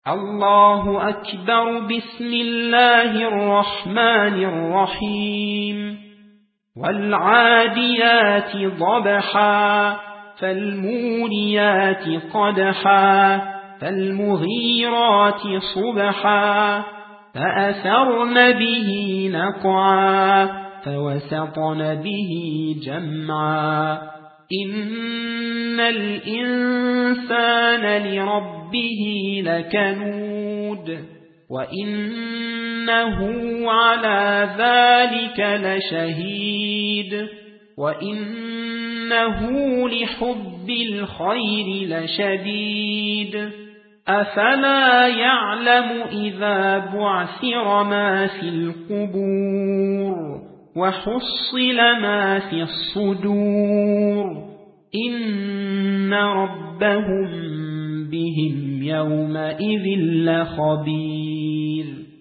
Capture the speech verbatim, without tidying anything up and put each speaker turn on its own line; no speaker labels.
الله أكبر. بسم الله الرحمن الرحيم. والعاديات ضبحا فالموريات قدحا فالمغيرات صبحا فأثرن به نقعا فوسطن به جمعا إن الإنسان لربه لكنود وإنه على ذلك لشهيد وإنه لحب الخير لشديد أفلا يعلم إذا بعثر ما في القبور وحصل ما في الصدور إن ربهم بهم يومئذ لخبير.